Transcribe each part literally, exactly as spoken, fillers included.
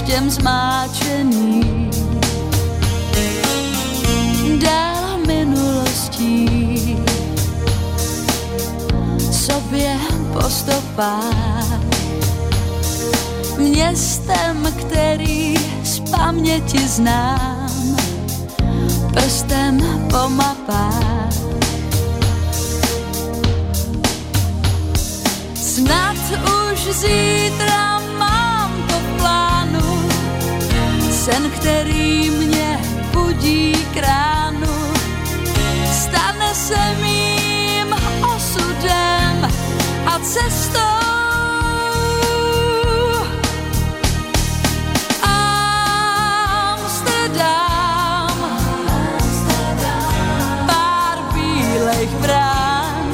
deštěm zmáčený. Dál minulostí sobě po stopách, městem, který z paměti znám, prstem po mapách. Snad už zítra mám to v plánu, sen, který mě budí k ránu, stane se mým osudem a cestou. Amsterdam, pár bílejch brán,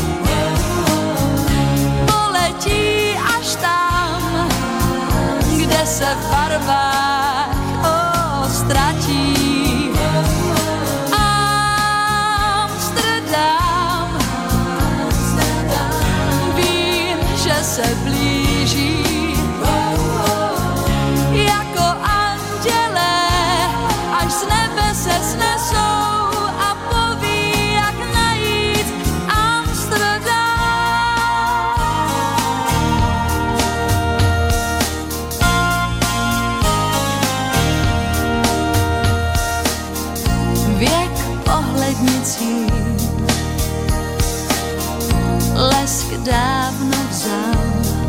poletí až tam, kde se v barvách oh, ztratí. Se blíží jako anděle, až z nebe se snesou a poví, jak najít Amsterdam. Věk pohlednicí lesk dávno vzal,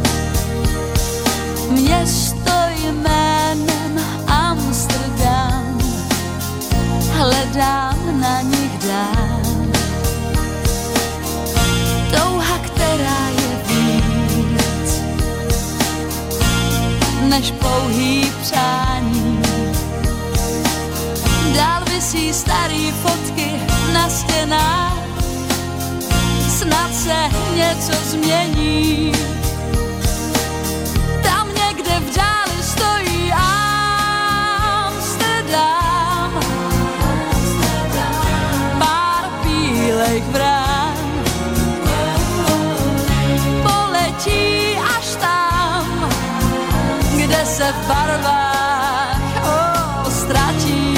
město jménem Amsterdam, hledám na nich dál. Touha, která je víc než pouhý přání. Dál visí starý fotky na stěnách, snad se něco změní. Tam někde v dáli stojí Amsterdam, pár bílejch brán, poletí až tam, kde se v barvách oh, ztratí.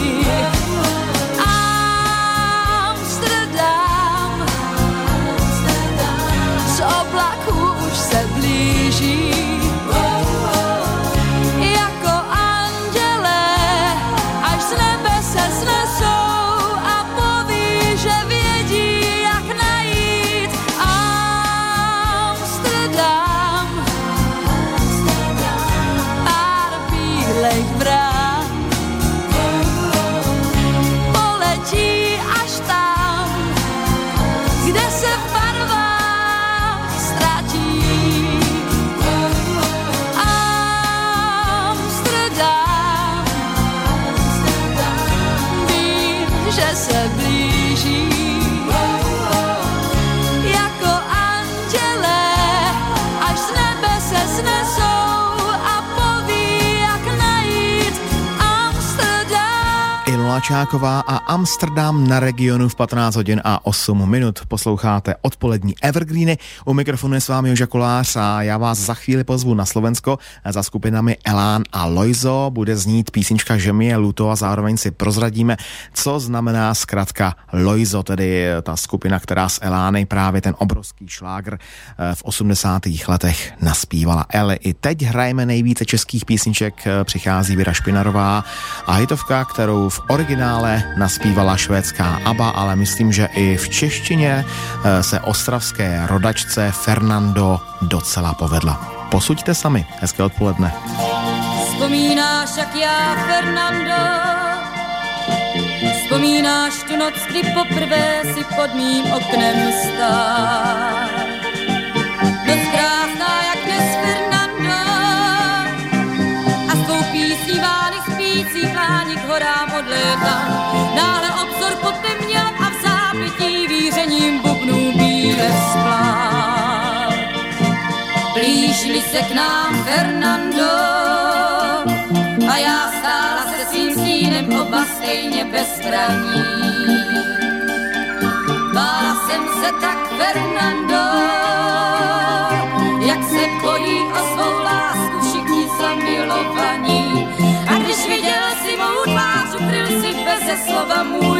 Jako anděle, až z nebe se snesou a poví, že vědí, jak najít Amsterdam. Pár bílejch brán, poletí až tam, kde se v barvách ztratí. Se blíží jako anděle, až z nebe se snesou a poví, jak najít Amsterdam. Ilona Čáková a Amsterdam na Regionu v patnáct hodin a osm minut. Posloucháte odpolední Evergreeny. U mikrofonu je s vámi Joža Kolář a já vás za chvíli pozvu na Slovensko. Za skupinami Elán a Loizo bude znít písnička Že mi je luto a zároveň si prozradíme, co znamená zkratka Loizo, tedy ta skupina, která s Elány právě ten obrovský šlágr v osmdesátých letech naspívala. Ale i teď hrajeme nejvíce českých písniček, přichází Věra Špinarová a hitovka, kterou v originále naspívala švédská ABBA, ale myslím, že i v češtině se ostravské rodačce Fernando docela povedla. Posuďte sami. Hezké odpoledne. Vzpomínáš, jak já, Fernando, vzpomínáš tu noc, kdy poprvé si pod mým oknem stál. Noc krásná, jak dnes, Fernando, a s tvou písní vány spící pláni k horám od léta. Náhle obzor potemněl a v zápětí vířením bubnů bíle vzplál. Blížili se k nám, Fernando, a já stála se svým stínem, oba stejně bezbraní. Bála jsem se tak, Fernando, jak se bojí o svou lásku všichni zamilovaní.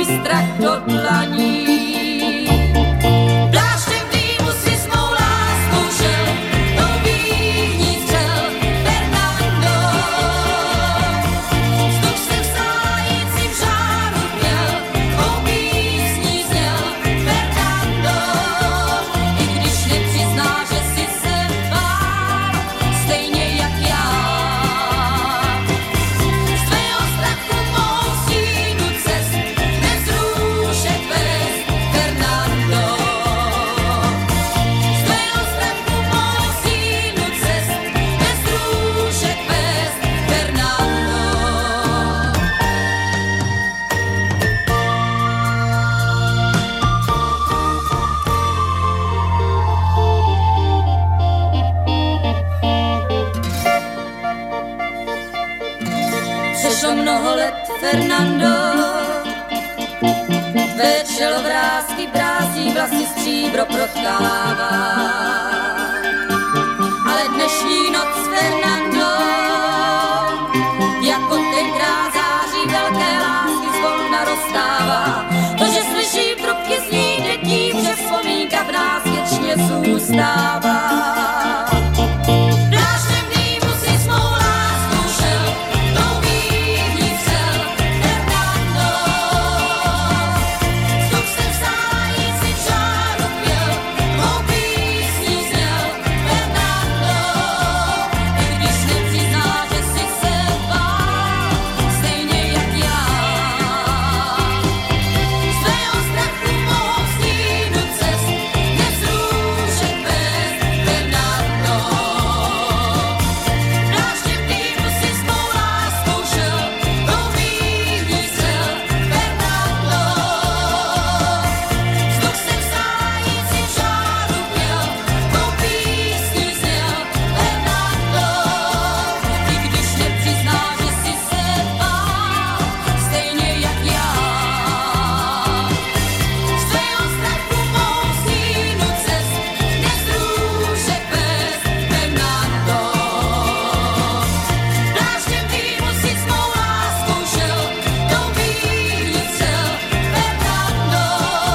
můj strach do dlaní. Pláštěm dýmu si s mou láskou šel, do výhní střel Fernando. Vzduch se v sájícím žáru měl, tvou písní zněl Fernando. I když nepřizná, že si se bál, stejně jak já. Z tvého strachu mou stínu cest nezrůšek vést Fernando. Z tvého strachu mou stínu cest nezrůšek vést Fernando. Přešlo mnoho let, Fernando, tvé čelo vrásky brází, vlasy stříbro protkává. Ale dnešní noc, Fernando, jako tenkrát září velké lásky zvolna rozstává. To, že slyším trubky zní dětí, že vzpomínka v nás věčně zůstává. Pláštěm dýmu si s mou láskou šel, tou výhní střel Fernando. Vzduch se v sájícím žáru pěl, tvou písní zněl Fernando. I když nepřizná, že si se bál, stejně jak já. Z tvého strachu mou stínu cest nezrůšek vést Fernando. Pláštěm dýmu si s mou láskou šel, tou výhní střel Fernando. Vzduch se v sájícím žáru pěl, tvou písní zněl Fernando. I když nepřizná, že si se bál, stejně jak já. Z tvého strachu mou stínu cest nezrůšek vést Fernando. Pláštěm dýmu si s mou láskou šel, tou výhní střel Fernando.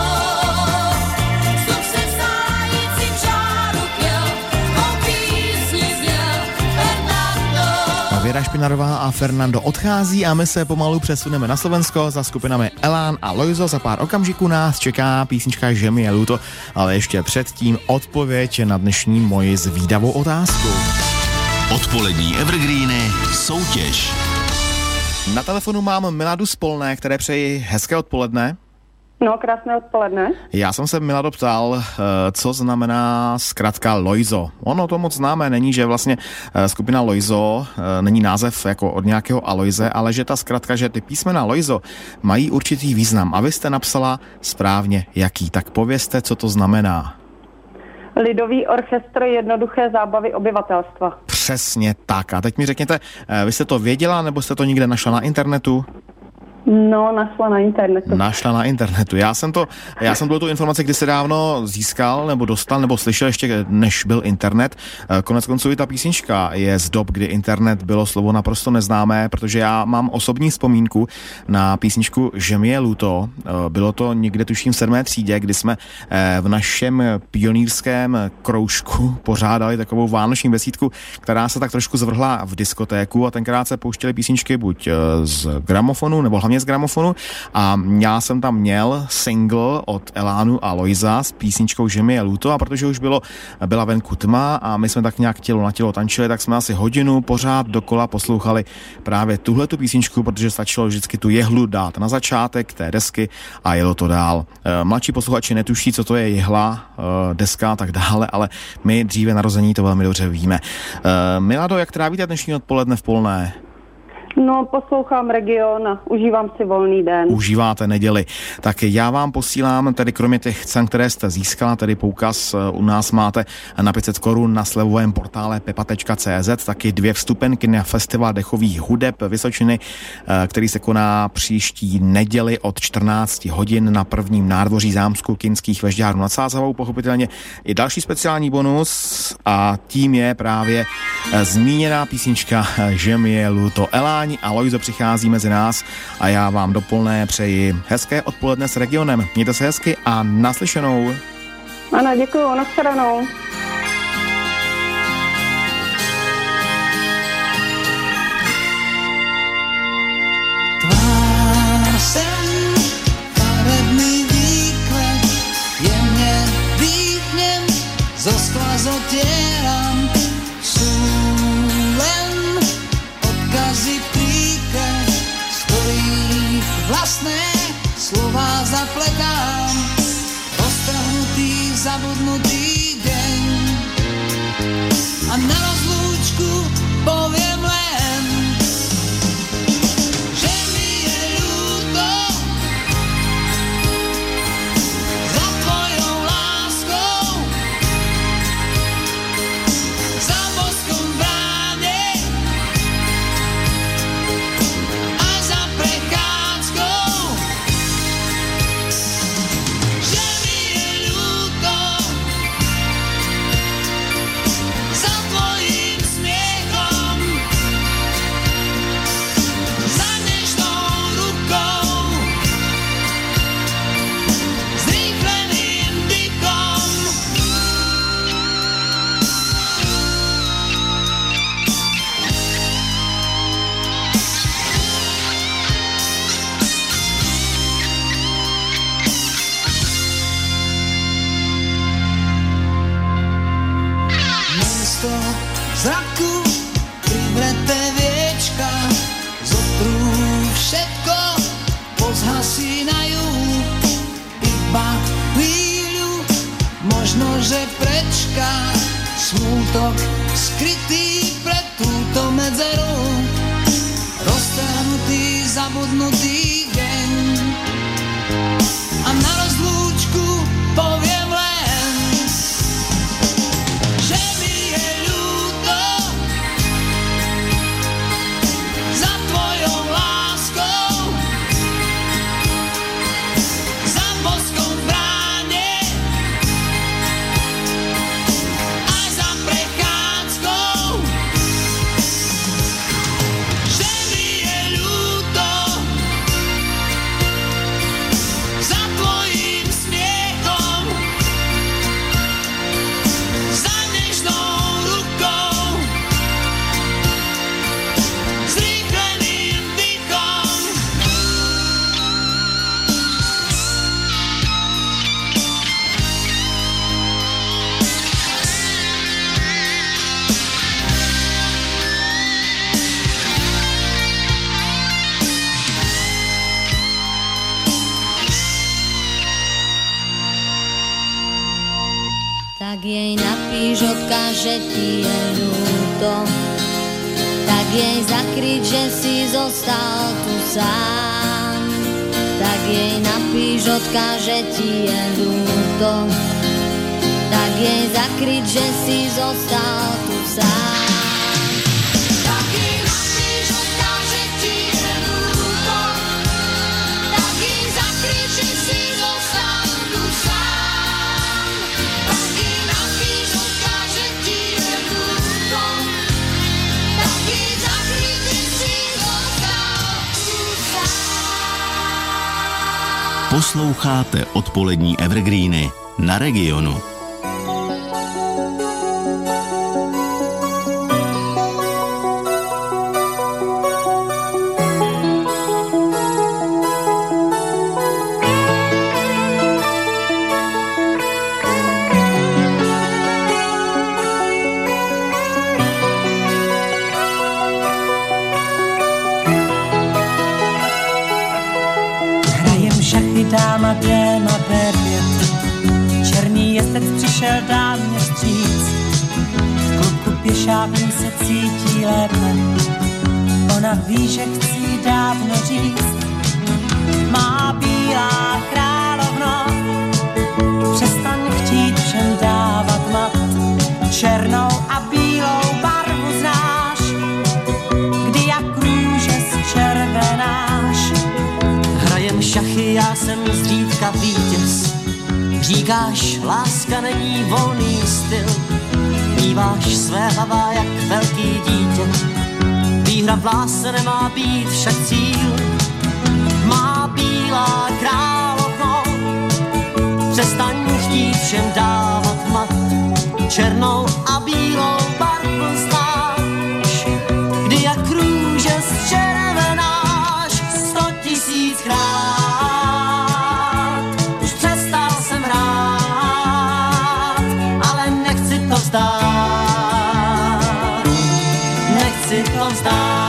Vzduch se v sájícím žáru pěl, tvou písní zněl Fernando. Věra Špinarová a Fernando odchází a my se pomalu přesuneme na Slovensko za skupinami Elán a Lojzo. Za pár okamžiků nás čeká písnička Že mi je luto, ale ještě předtím odpověď na dnešní moji zvídavou otázku. Odpolední evergreeny soutěž. Na telefonu mám Miladu z Polné, které přeji hezké odpoledne. No, krásné odpoledne. Já jsem se Milado ptal, co znamená zkratka Lojzo. Ono to moc známé není, že vlastně skupina Lojzo není název jako od nějakého Alojze, ale že ta zkratka, že ty písmena Lojzo mají určitý význam. A vy jste napsala správně jaký. Tak povězte, co to znamená. Lidový orchestr jednoduché zábavy obyvatelstva. Přesně tak. A teď mi řekněte, vy jste to věděla, nebo jste to někde našla na internetu? No, našla na internetu. Našla na internetu. Já jsem to, já jsem tu informaci kdysi dávno získal, nebo dostal, nebo slyšel ještě, než byl internet. Konec konců i ta písnička je z dob, kdy internet bylo slovo naprosto neznámé, protože já mám osobní vzpomínku na písničku Že mi je luto. Bylo to někde tuším v sedmé třídě, kdy jsme v našem pionýrském kroužku pořádali takovou vánoční besídku, která se tak trošku zvrhla v diskotéku a tenkrát se pouštěly písničky buď z gramofonu, nebo hlavně z gramofonu a já jsem tam měl single od Elánu a Lojza s písničkou Že mi je luto a protože už bylo, byla venku tma a my jsme tak nějak tělo na tělo tančili, tak jsme asi hodinu pořád dokola poslouchali právě tuhletu písničku, protože stačilo vždycky tu jehlu dát na začátek té desky a jelo to dál. Mladší posluchači netuší, co to je jehla, deska a tak dále, ale my dříve narození to velmi dobře víme. Milado, jak trávíte dnešní odpoledne v Polné? No, poslouchám Region a užívám si volný den. Užíváte neděli. Tak já vám posílám, tedy kromě těch cen, které jste získala, tedy poukaz u nás máte na pět set korun na slevovém portále pepa tečka cé zet, taky dvě vstupenky na festival dechových hudeb Vysočiny, který se koná příští neděli od čtrnácti hodin na prvním nádvoří zámku Kinských Vežďárů nad Sázavou. Pochopitelně i další speciální bonus a tím je právě zmíněná písnička Že mi je luto. Eláni vysílání a Lojzo přichází mezi nás a já vám doplné přeji hezké odpoledne s regionem. Mějte se hezky a naslyšenou. Ano, děkuju, nashledanou. Tvár jsem, farebný výklad, jemně vítnem, zo skla zotieram, sú len odkazy príkaz, z ktorých vlastné slova zapletám, roztrhnutý, zabudnutý deň. A na rozlúčku poviem len, že mi je ľúto za tvojou láskou, za boskom v bráne a za prechádzkou. Že mi je ľúto za tvojím smiechom, za nežnou rukou, zrýchleným dychom. Miesto zraku privreté viečka zotrú všetko, pozhasínajú iba chvíľu, možno že prečká smútok skrytý pre túto medzeru, roztrhnutý, zabudnutý deň. A na rozlúčku poviem len, že mi je ľúto za tvojou láskou, za boskom v bráne a za prechádzkou. Že mi je ľúto za tvojím smiechom, za nežnou rukou, zrýchleným dychom. Tak jej napíš, odkáže ti je ľúto, tak jej zakryť, že si zostal tu sám. Tak jej napíš, odkáže ti je ľúto, tak jej zakryť, že si zostal tu sám. Tak jej napíš, odkáže ti je ľúto, tak jej zakryť, že si zostal tu sám. Tak jej napíš, odkáže ti je ľúto, tak jej zakryť, že si zostal tu sám. Posloucháte odpolední Evergreeny na Regionu. Dáma déma bé pět, černý jezdec přišel dámě vstříc, v klubku pěšáků se cítí lépe, ona ví, že chci dávno říct. Má bílá královno, přestaň chtít všem dávat mat, černou a bílou barvu znáš, kdy jak růže zčervenáš. Hrajem šachy, já jsem zřídka vítěz. Říkáš, láska není volný styl. Míváš své hlava jak velký dítě. Výhra v lásce nemá být však cíl. Má bílá královno, přestaň chtít všem dávat mat. Černou a bílou barvu znáš, kdy jak růže zčervenáš sto tisíckrát. Už přestal jsem hrát, ale nechci to vzdát. Nechci to vzdát.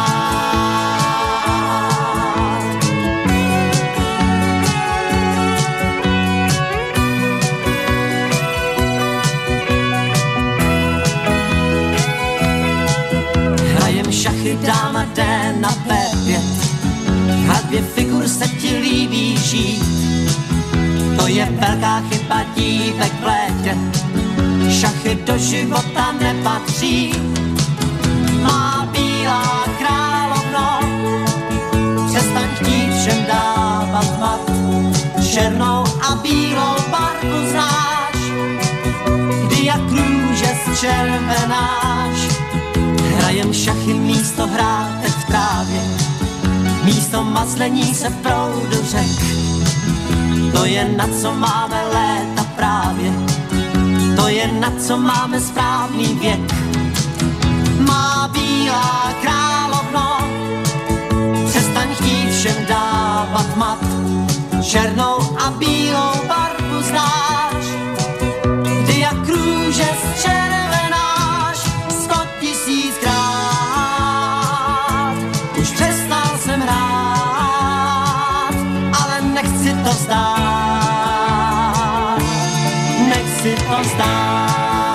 Šachy dáma jde na bé pět, v hradbě figur se ti líbí žít. To je velká chyba dívek v létě, šachy do života nepatří. Má bílá královno, přestaň chtít všem dávat mat. Černou a bílou barvu znáš, kdy jak růže zčervenáš. Hrajem šachy místo hrátek v trávě, místo mazlení se v proudu řek. To je na co máme léta právě, to je na co máme správný věk. Má bílá královno, přestaň chtít všem dávat mat. Černou a bílou barvu znáš, kdy jak růže zčervenáš sto tisíckrát. Už přestal jsem hrát, ale nechci to vzdát. Nechci to vzdát.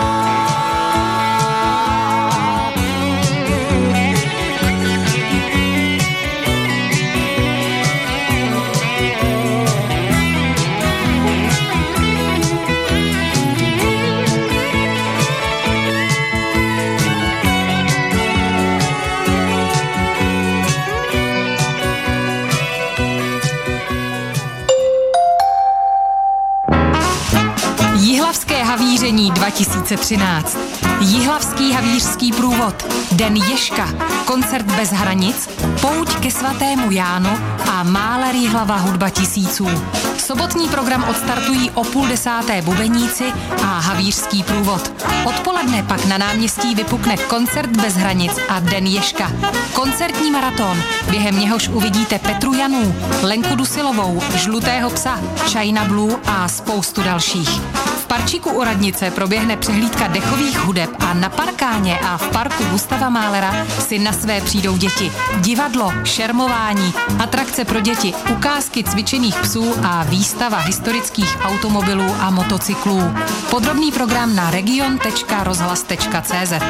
Havíření dva tisíce třináct. Jihlavský havířský průvod, Den Ježka, koncert bez hranic, pouť ke svatému Jánu a Máler Jihlava hudba tisíců. Sobotní program odstartují o půl desáté bubeníci a havířský průvod. Odpoledne pak na náměstí vypukne koncert bez hranic a Den Ježka. Koncertní maraton, během něhož uvidíte Petru Janů, Lenku Dusilovou, Žlutého psa, China Blue a spoustu dalších. V parčíku u radnice proběhne přehlídka dechových hudeb a na parkáně a v parku Gustava Mahlera si na své přijdou děti. Divadlo, šermování, atrakce pro děti, ukázky cvičených psů a výstava historických automobilů a motocyklů. Podrobný program na region tečka rozhlas tečka cé zet.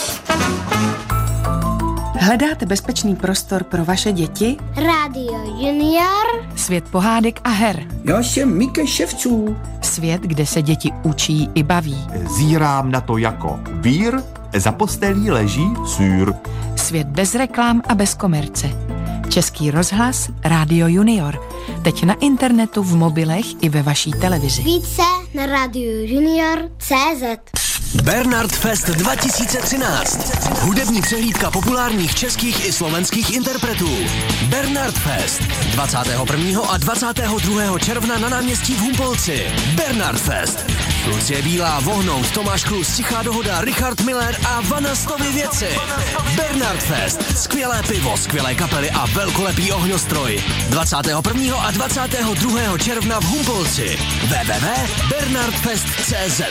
Hledáte bezpečný prostor pro vaše děti? Rádio Junior. Svět pohádek a her. Já jsem Mike Ševců. Svět, kde se děti učí i baví. Zírám na to jako vír, za postelí leží sýr. Svět bez reklám a bez komerce. Český rozhlas, Rádio Junior. Teď na internetu, v mobilech i ve vaší televizi. Více na rádio junior tečka cé zet. Bernard Fest dva tisíce třináct. Hudební přehlídka populárních českých i slovenských interpretů. Bernard Fest. dvacátého prvního a dvacátého druhého června na náměstí v Humpolci. Bernard Fest. Lucie Bílá, Vohnout, Tomáš Klus, Tichá dohoda, Richard Miller a Vana Stovy věci. Bernard Fest. Skvělé pivo, skvělé kapely a velkolepý ohňostroj. dvacátého prvního a dvacátého druhého června v Humpolci. w w w tečka bernardfest tečka cé zet.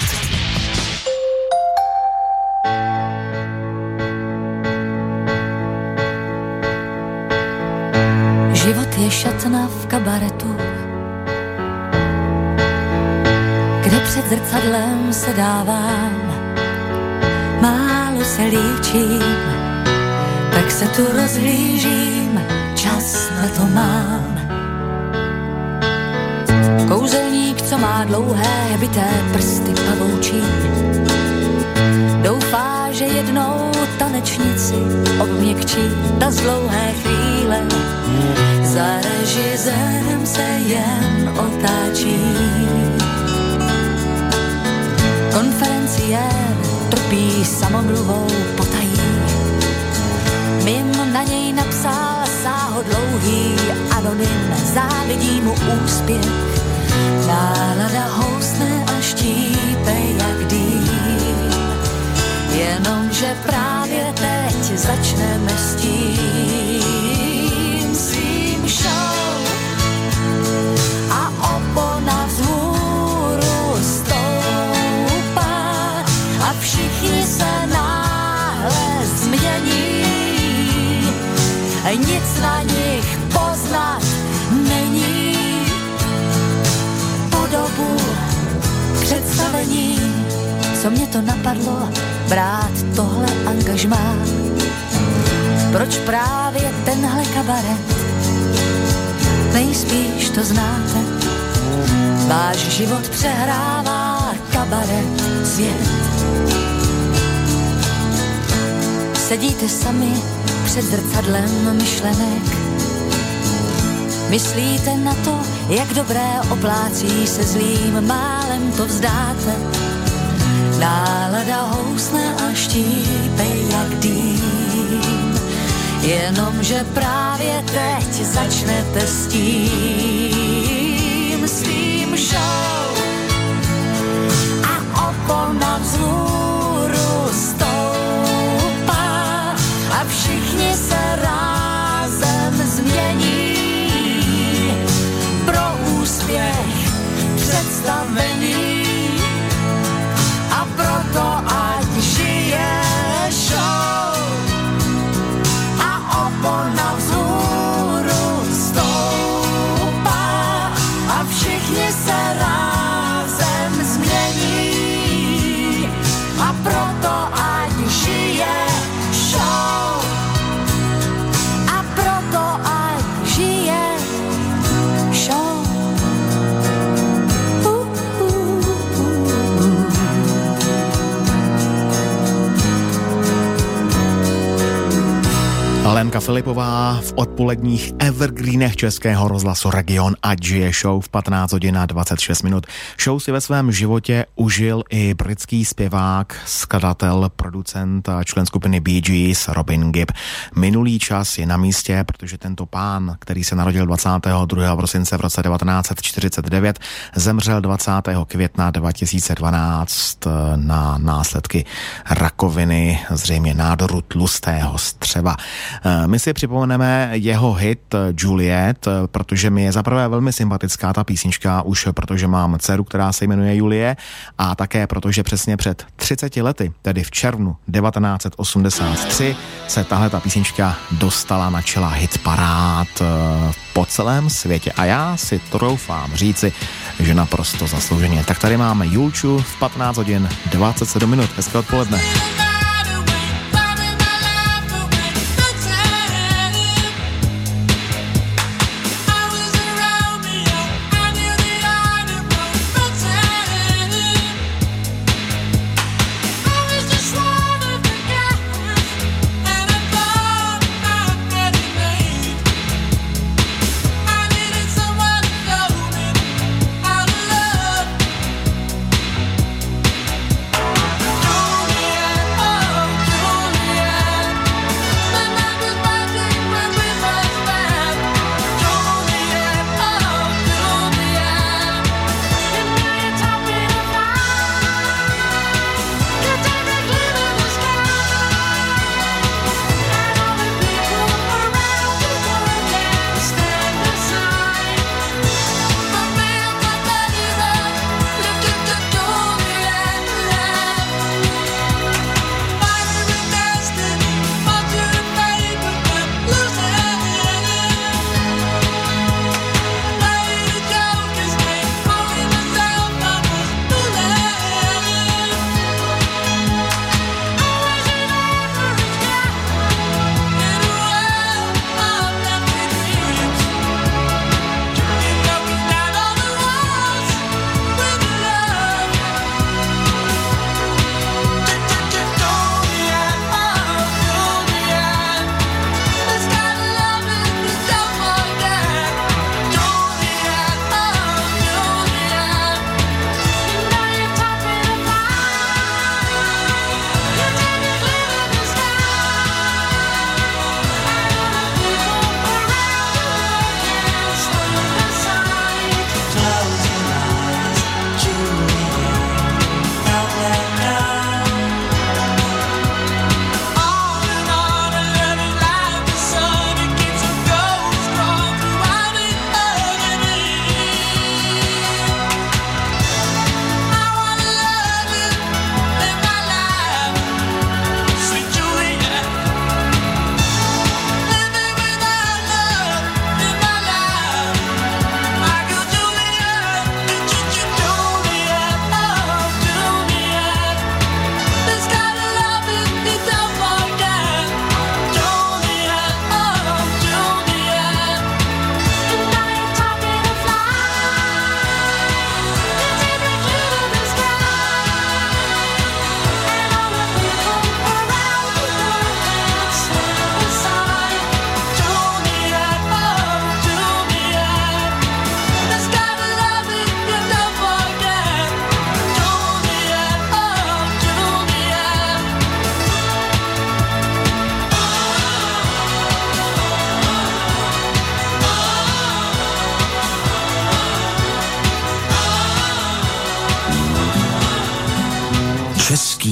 Život je šatna v kabaretu, kde před zrcadlem se dávám, málo se líčím, tak se tu rozhlížím, čas na to mám. Kouzelník, co má dlouhé bité prsty pavoučí, doufá, že jednou tanečnici obměkčí ta z dlouhé chvíle. Za režisérem se jen otáčí. Konferenciér trpí samomluvou potají, mimo na něj miliony, nezávidí mu úspěch. Nálada housne a štípe jak dým. Jenomže právě teď začneme s tím svým show. A opona vzhůru stoupá a všichni se náhle změní. Nic na nich poznat není. Po dobu představení, co mě to napadlo, brát tohle angažmá. Proč právě tenhle kabaret? Nejspíš to znáte. Váš život přehrává kabaret svět. Sedíte sami před zrcadlem myšlenek. Myslíte na to, jak dobré oplácí se zlým, málem to vzdáte. Nálada housne a štípe jak dým. Jenomže právě teď začnete s tím svým show. A opona vzhůru stoupá a všichni se rázem změní. Pro úspěch představení. A proto ať žije show. A opona vzhůru stoupá a všichni se rázem změní. A proto ať žije show. A proto ať žije show. Lenka Filipová v odpoledních evergreenech Českého rozhlasu Region a žije show v patnáct hodin a dvacet šest minut. Show si ve svém životě užil i britský zpěvák, skladatel, producent a člen skupiny Bee Gees Robin Gibb. Minulý čas je na místě, protože tento pán, který se narodil dvacátého druhého prosince v roce devatenáct set čtyřicet devět, zemřel dvacátého května dva tisíce dvanáct na následky rakoviny, zřejmě nádoru tlustého střeva. My si připomeneme jeho hit Juliet, protože mi je zaprvé velmi sympatická ta písnička, už protože mám dceru, která se jmenuje Julie, a také protože přesně před třiceti lety, tedy v červnu devatenáct set osmdesát tři, se tahle ta písnička dostala na čela hitparád po celém světě. A já si troufám říci, že naprosto zaslouženě. Tak tady máme Julču v patnáct hodin dvacet sedm minut. Hezké odpoledne. Juliet,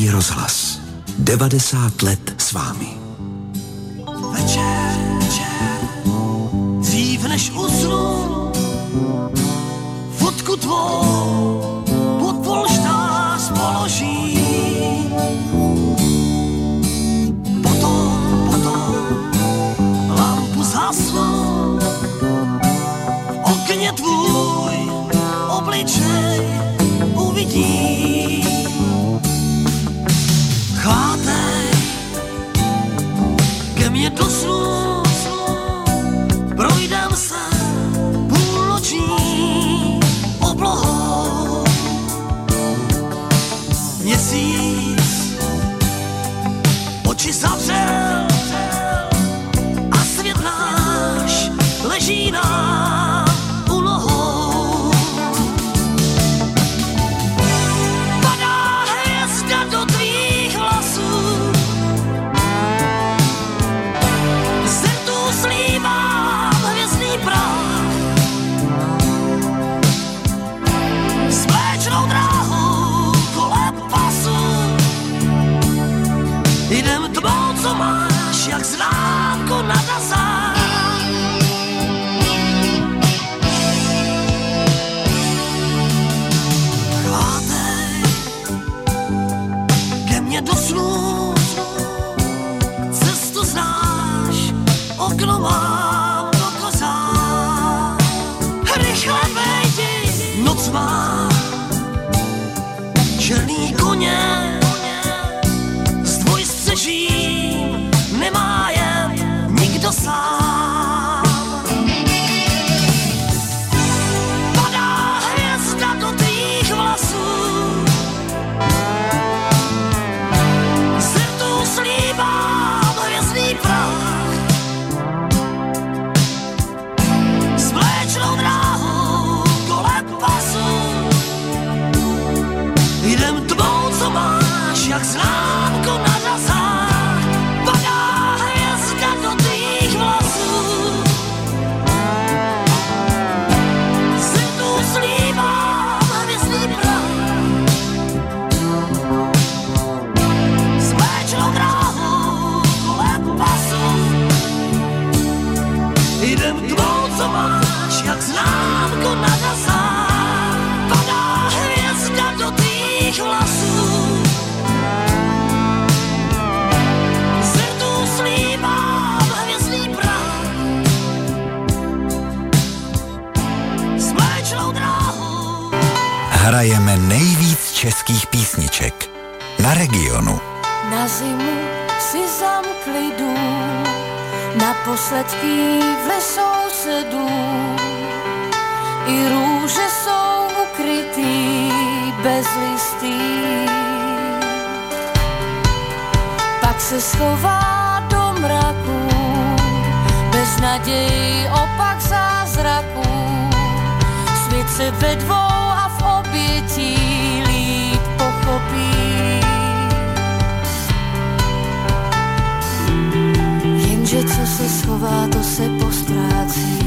Český rozhlas. devadesát let s vámi. Večer, večer, dřív než usnu, fotku tvou pod polštář položím. Potom, potom lampu zhasnu, v okně tvůj obličej uvidím. Chvátej ke mně do snu, projdem se půlnoční oblohou. Měsíc oči zavřel a svět náš leží nám u nohou. Padá hvězda do tvých vlasů, z rtů slívám hvězdný prach. S mléčnou dráhou kolem pasu jdem tmou, co máš, jak známku na dazách. Chvátej ke mně do snů, cestu znáš, okno mám do kozák. Rychle vejdi, noc má černý koně, s dvojstřežím nemá jen nikdo sám. Padá hvězda do tvých vlasů, z rtů slíbám hvězdný prach. S mléčnou dráhou kolem pasu jdem tmou, co máš, jak známku na dazách. Padá hvězda do tvých vlasů, z rtů slíbám hvězdný prach. S mléčnou dráhou kolem pasu jdem tmou, co máš, jak známku na dazách. Padá hvězda do tvých vlasů, z rtů slíbám hvězdný prach. S mléčnou dráhou Hrajeme nejvíc českých písniček na Regionu. Na zimu si zamkli dům, naposled kývli sousedů. I růže jsou ukrytý bez listí. Pak se schová do mraku, bez naději opak zázraku. Svět se ve dvou a v obětí líp pochopí. Jenže co se schová, to se postrácí.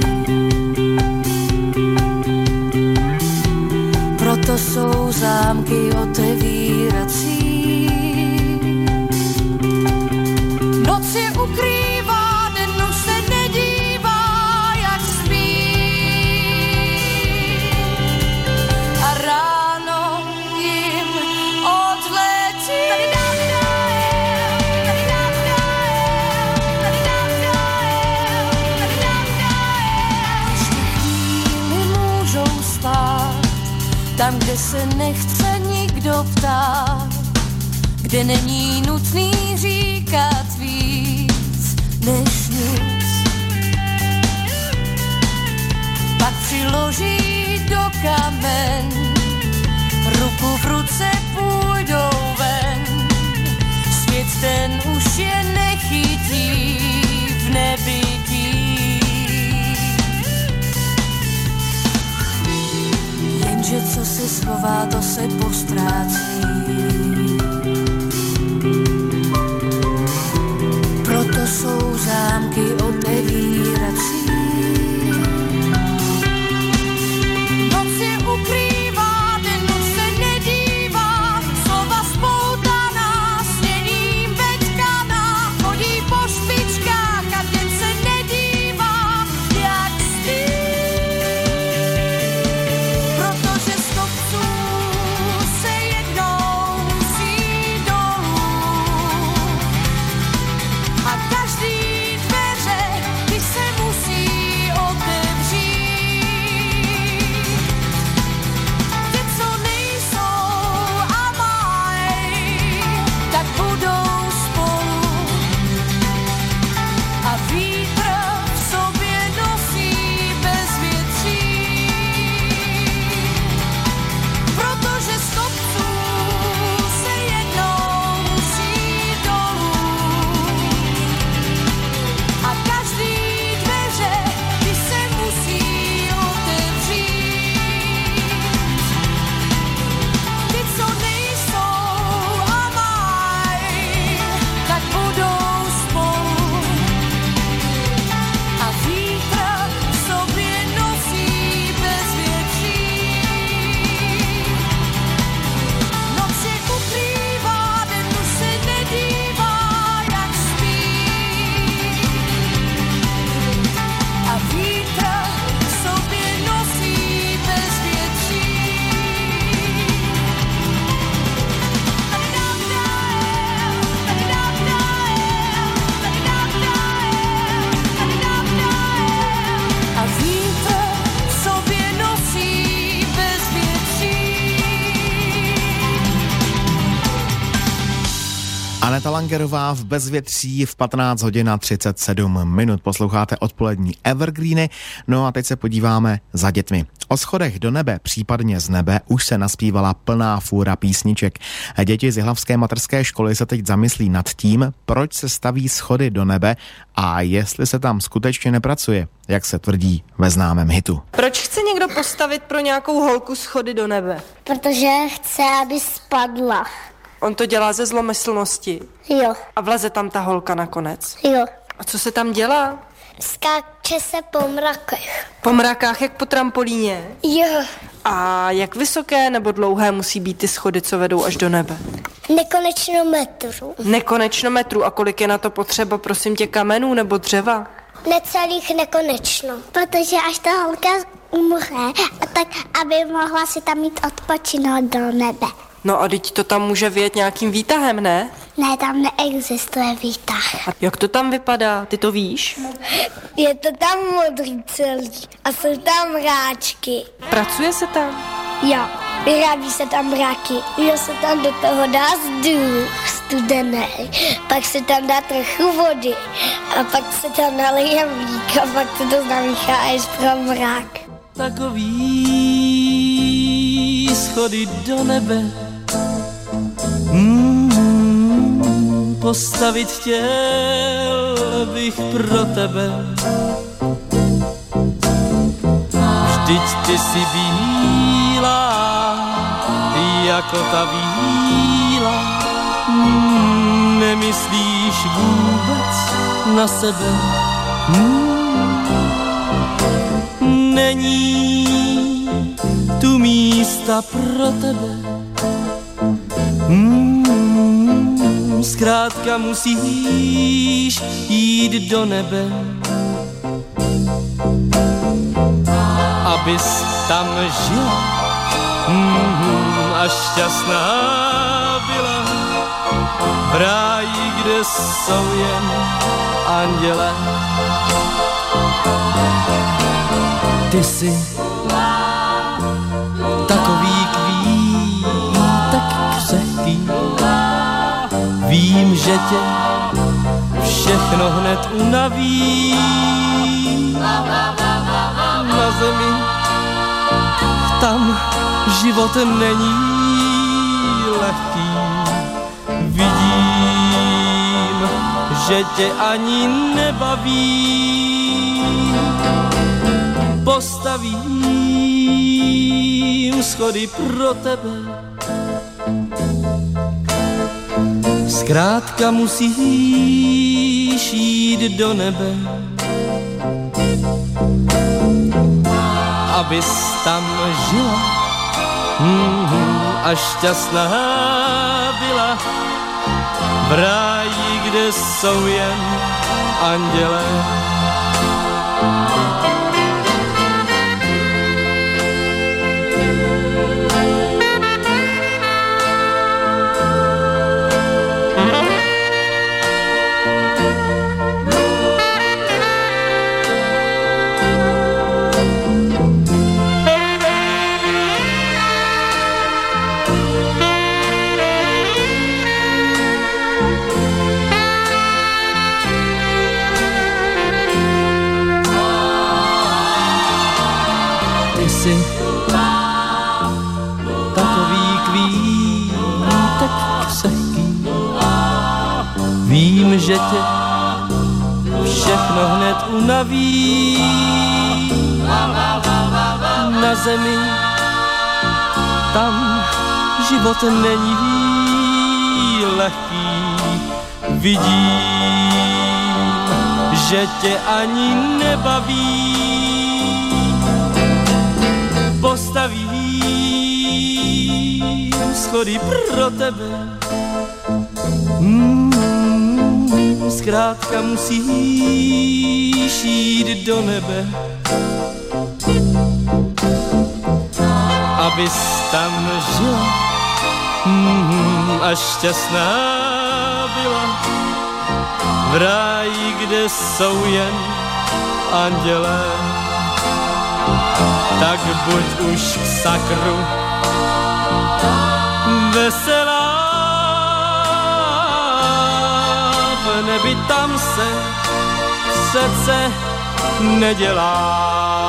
Proto jsou zámky otevírací. Noc je ukrývá, den už se nedívá, jak spí. A ráno jim odletí. Tady dám, tady dám, tady dám, tady dám, ještě chvíli můžou spát, tam, kde se nechce nikdo ptát, kde není nutný říkat víc než nic. Pak přiloží do kamen, ruku v ruce půjdou ven. Svět ten už je nechytí v nebytí. Jenže co se schová, to se postrácí. Proto jsou zámky otevírací. Noc je ukrývá, den už se nedívá, slova spouta Aneta Langerová v Bezvětří v patnáct hodin a třicet sedm minut. Posloucháte odpolední Evergreeny. No a teď se podíváme za dětmi. O schodech do nebe, případně z nebe, už se naspívala plná fůra písniček. Děti z jihlavské mateřské školy se teď zamyslí nad tím, proč se staví schody do nebe a jestli se tam skutečně nepracuje, jak se tvrdí ve známém hitu. Proč chce někdo postavit pro nějakou holku schody do nebe? Protože chce, aby spadla. On to dělá ze zlomyslnosti. Jo. A vleze tam ta holka nakonec. Jo. A co se tam dělá? Skáče se po mrakech. Po mrakách, jak po trampolíně? Jo. A jak vysoké nebo dlouhé musí být ty schody, co vedou až do nebe? Nekonečno metrů. Nekonečno metrů. A kolik je na to potřeba, prosím tě, kamenů nebo dřeva? Necelých nekonečno. Protože až ta holka umře, tak aby mohla si tam mít odpočinout do nebe. No a teď to tam může vyjet nějakým výtahem, ne? Ne, tam neexistuje výtah. A jak to tam vypadá? Ty to víš? Je to tam modrý celý a jsou tam mráčky. Pracuje se tam? Jo, vyrábí se tam mráky. Jo, se tam do toho dá vzduch studený, pak se tam dá trochu vody a pak se tam nalije mlík a pak se to zamíchá až pro mrák. Takový schody do nebe mm, postavit chtěl bych pro tebe. Vždyť ty jsi bílá jako ta víla, mm, nemyslíš vůbec na sebe. Mm, není tu místa pro tebe. Mm, zkrátka musíš jít do nebe, abys tam žila mm, a šťastná byla v ráji, kde jsou jen anděle. Ty jsi takový kvítek křehký, vím, že tě všechno hned unaví. Na zemi tam život není lehký, vidím, že tě ani nebaví. Postavím schody pro tebe, zkrátka musíš jít do nebe, abys tam žila mm, a šťastná byla v ráji, kde jsou jen anděle. Takový kvítek křehký, vím, že tě všechno hned unaví. Na zemi tam život není lehký, vidím, že tě ani nebaví. Postavím schody pro tebe, mm, zkrátka musíš jít do nebe, abys tam žila mm, a šťastná byla v ráji, kde jsou jen anděle. Tak buď už k sakru veselá, nebi tam se srdce nedělá.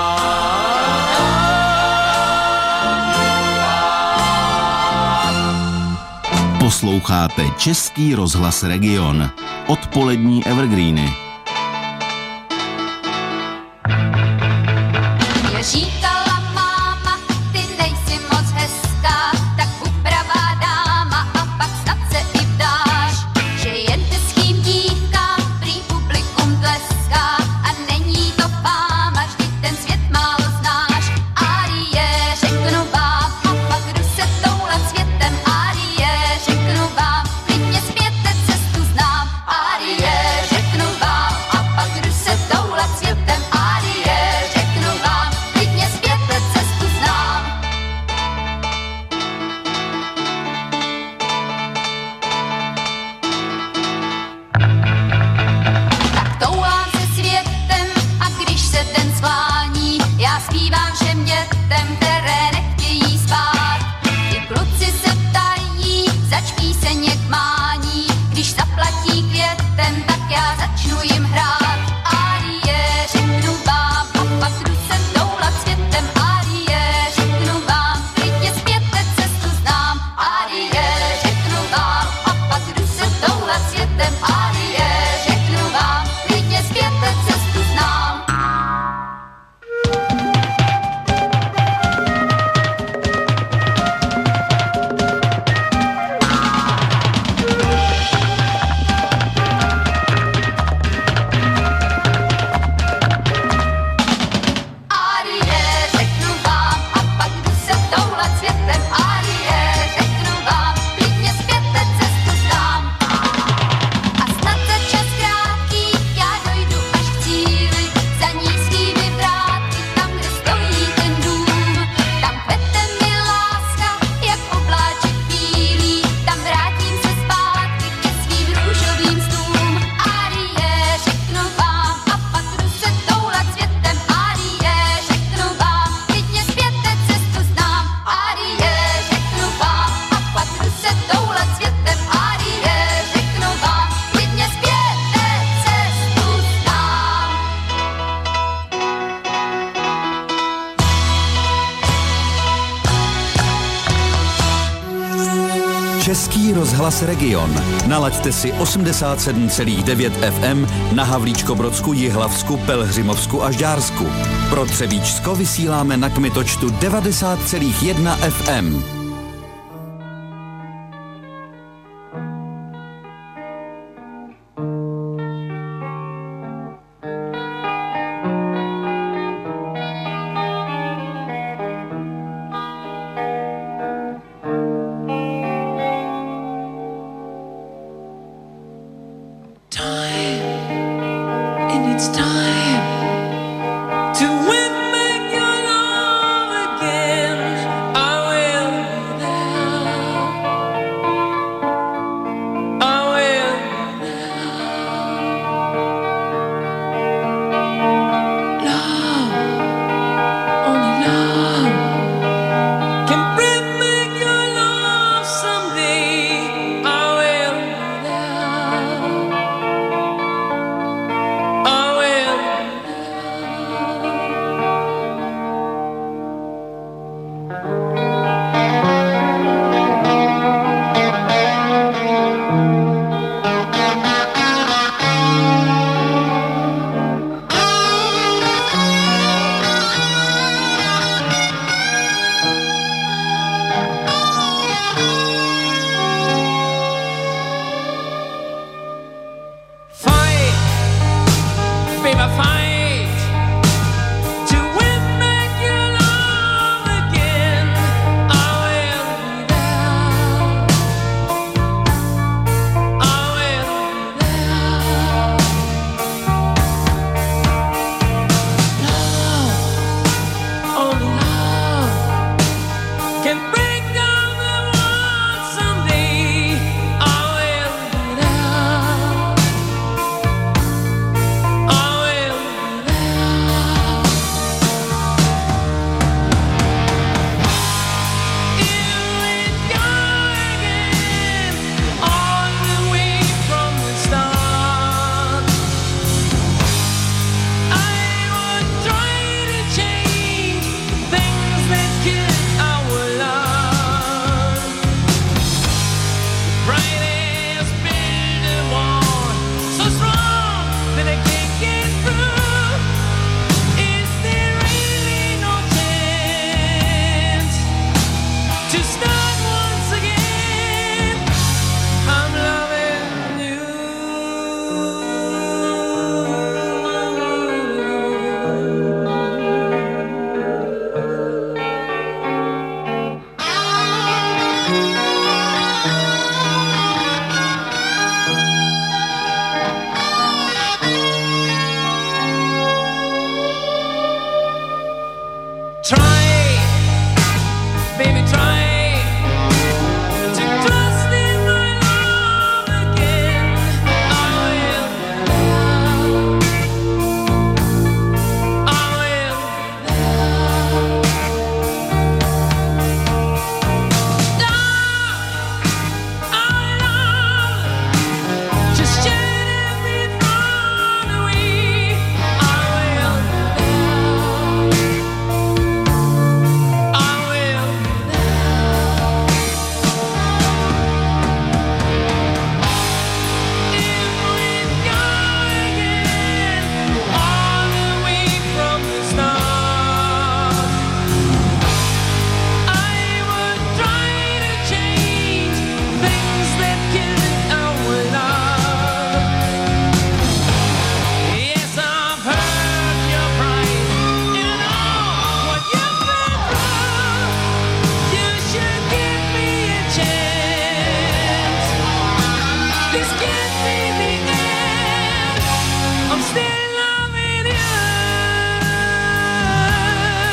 Posloucháte Český rozhlas Region. Odpolední evergreeny. Je říkala máma, ty nejsi moc hezká, tak buď pravá dáma a pak snad se i vdáš, že jen hezkým dívkám prý publikum tleská a není to fáma, vždyť ten svět málo znáš. Árie, řeknu vám, a pak jdu se toulat světem. Árie, řeknu vám, klidně zpěte, cestu znám. Árie, řeknu vám, a pak jdu se toulat světem. Árie, řeknu vám, klidně zpěte, cestu znám. Tak toulám se světem a když se den sklání, já zpívám všem dětem, které nechtějí spát. Ty kluci se ptají, zač píseň k mání, když zaplatí květem, tak já začnu jim hrát. Árie, řeknu vám, a pak jdu se toulat světem. Árie, řeknu vám, klidně zpěte, cestu znám. Árie, řeknu vám, a pak jdu se toulat světem. Árie, řeknu vám, klidně zpěte, cestu znám. Árie, řeknu vám, a pak jdu se toulat světem. Árie, řeknu vám, klidně zpěte, cestu znám. A snad za čas krátký já dojdu až k cíli, za nízkými vrátky, tam, kde stojí ten dům. Tam kvete mi láska, jak obláček bílý, tam vrátím se zpátky ke svým růžovým snům. Árie, řeknu vám, a pak jdu se toulat světem. Árie, řeknu vám, klidně zpěte, cestu znám. Árie, řeknu vám, a pak jdu se toulat světem. Árie, řeknu vám, klidně zpěte, cestu znám. Český rozhlas Region. Nalaďte si osmdesát sedm celá devět F M na Havlíčkobrodsku, Jihlavsku, Pelhřimovsku a Žďársku. Pro Třebíčsko vysíláme na kmitočtu devadesát celá jedna F M. And it's time to win back your love again. I will be there. I will be there. Love, only love can bring back your love someday. I will be there. I will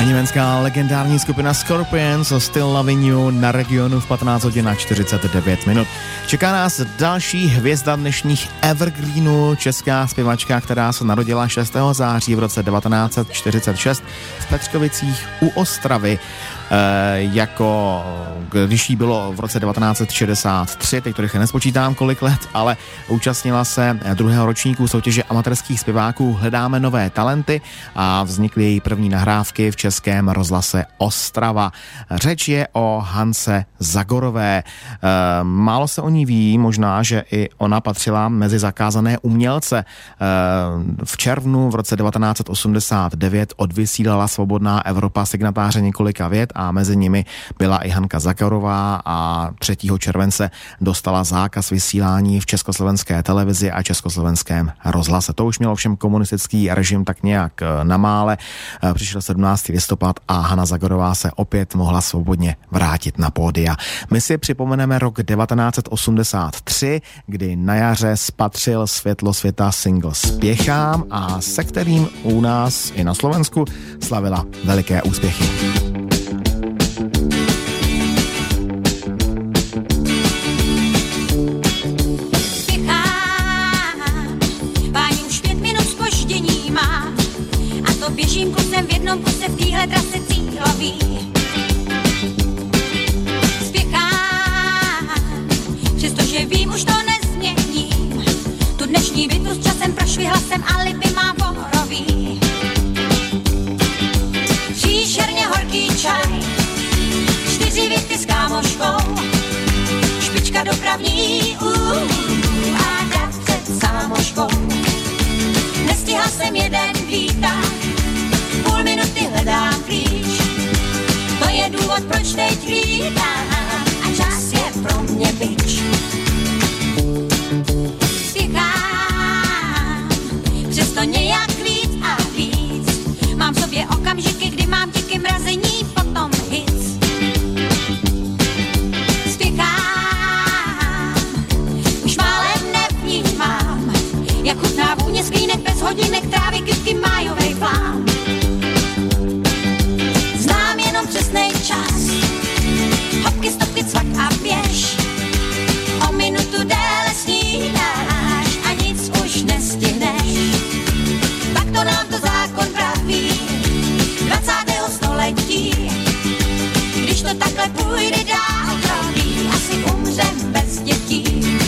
Německá legendární skupina Scorpions Still Loving You na Regionu v patnáct hodin a čtyřicet devět minut. Čeká nás další hvězda dnešních Evergreenů, česká zpěvačka, která se narodila šestého září v roce devatenáct set čtyřicet šest v Petřkovicích u Ostravy. E, jako když jí bylo v roce devatenáct set šedesát tři, teď to rychle nespočítám kolik let, ale účastnila se druhého ročníku soutěže amatérských zpěváků Hledáme nové talenty a vznikly její první nahrávky v Českém rozhlase Ostrava. Řeč je o Hance Zagorové. E, málo se o ní ví, možná, že i ona patřila mezi zakázané umělce. E, v červnu v roce devatenáct set osmdesát devět odvysílala Svobodná Evropa signatáře několika vět a mezi nimi byla i Hanka Zagorová a třetího července dostala zákaz vysílání v československé televizi a československém rozhlase. To už mělo všem komunistický režim tak nějak na mále. Přišel sedmnáctého listopad a Hana Zagorová se opět mohla svobodně vrátit na pódia. My si připomeneme rok devatenáct set osmdesát tři, kdy na jaře spatřil světlo světa single Spěchám a se kterým u nás i na Slovensku slavila veliké úspěchy. Běžím kusem v jednom kuse v téhle trase cílový. Spěchám, přestože vím, už to nezměním. Tu dnešní bitvu s časem prošvihla jsem a liby má borový. Příšerně horký čaj, čtyři věty s kámoškou, špička dopravní uh, a dat před sámoškou. Nestihla jsem jeden výtah, půl minuty hledám klíč. To je důvod, proč teď vítám a čas je pro mě bič. Spěchám, přesto nějak víc a víc. Mám v sobě okamžiky, kdy mám díky mrazení potom hic. Spěchám, už málem nevnímám, jak chutná vůně sklínek bez hodinek, trávy, kytky, májovej plán. Znám jenom přesnej čas, hopky, stopky, cvak a běž. O minutu déle snídáš a nic už nestihneš. Tak to nám to zákon praví dvacátého století. Když to takhle půjde dál, proví, asi umřem bez dětí.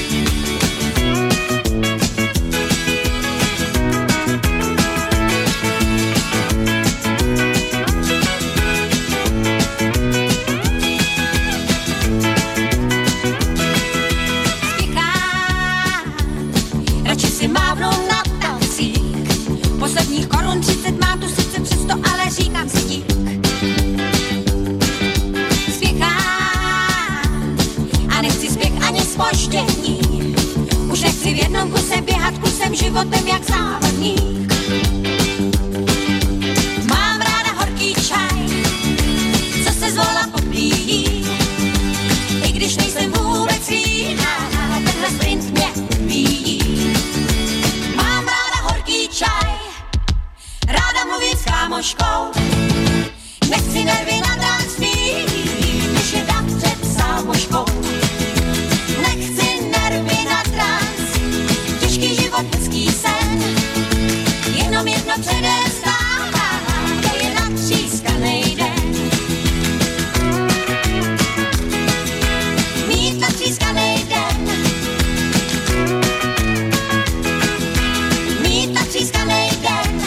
Posledních korun třicet mám tu sice přesto, ale říkám si dík. Spěchám a nechci spěch ani zpoždění. Už nechci v jednom kuse běhat kusem životem jak závodník. Mám ráda horký čaj, co se zvolna popíjí. I když nejsem vůbec jiná, tenhle sprint mě ubíjí. Mám ráda horký čaj, ráda mluvím s kámoškou, nechci nervy na dánství, když je tam před sámoškou. Nechci nervy na trans, těžký život, hezký sen, jenom jedno předem stává, to je natřískanej den. Mít natřískanej den, mít natřískanej den.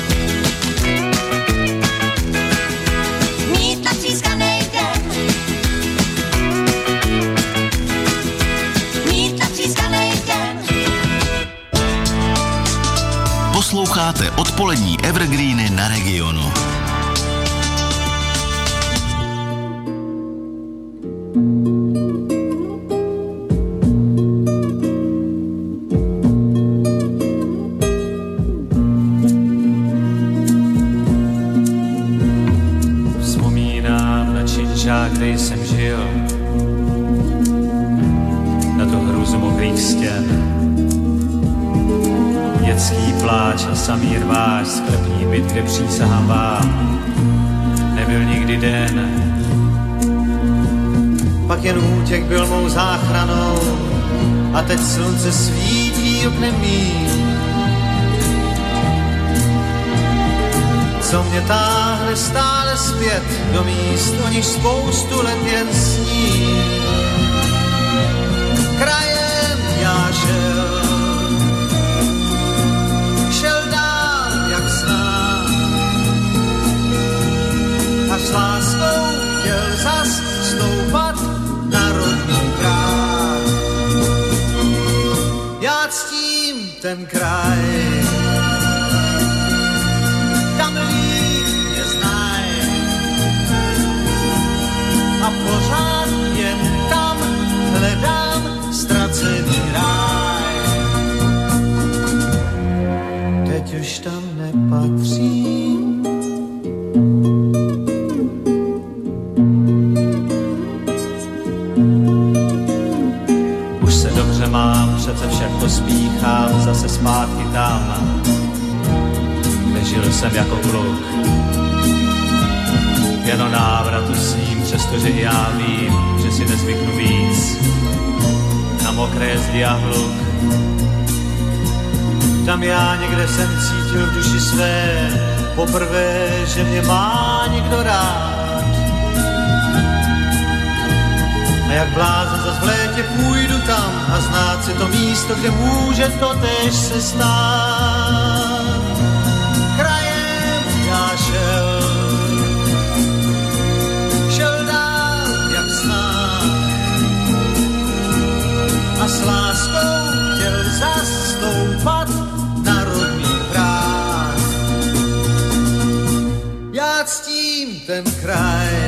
Posloucháte odpolední Evergreeny na Regionu. Vzpomínám na činžák, kde jsem žil, na tu hruzu mokrých stěn. Dětský pláč a samý rváč, sklepní byt, kde přísahám vám. nebyl nikdy den. Pak jen útěk byl mou záchranou a teď slunce svítí oknem mým. Co mě táhne stále zpět do míst, o nich spoustu let jen sní. Krajem já šel, šel dál jak znám a s láskou chtěl zas stoupat na rodný kraj. Já ctím ten kraj, tam líp mě znaj a pořád jen tam hledám ztracený ráj. Teď už tam nepatřím, už se dobře mám, přece však pospíchám zase zpátky tam, kde žil jsem jako kluk. Jen o návratu sním, přestože i já vím, že si nezvyknu víc na mokré zdi a hluk. Tam já někde jsem cítil v duši své poprvé, že mě má někdo rád. A jak blázen zas v létě půjdu tam a znát si to místo, kde může to též se stát. Krajem já šel, šel dál jak znám a s láskou chtěl zas stoupat na rodný práh. Já ctím ten kraj,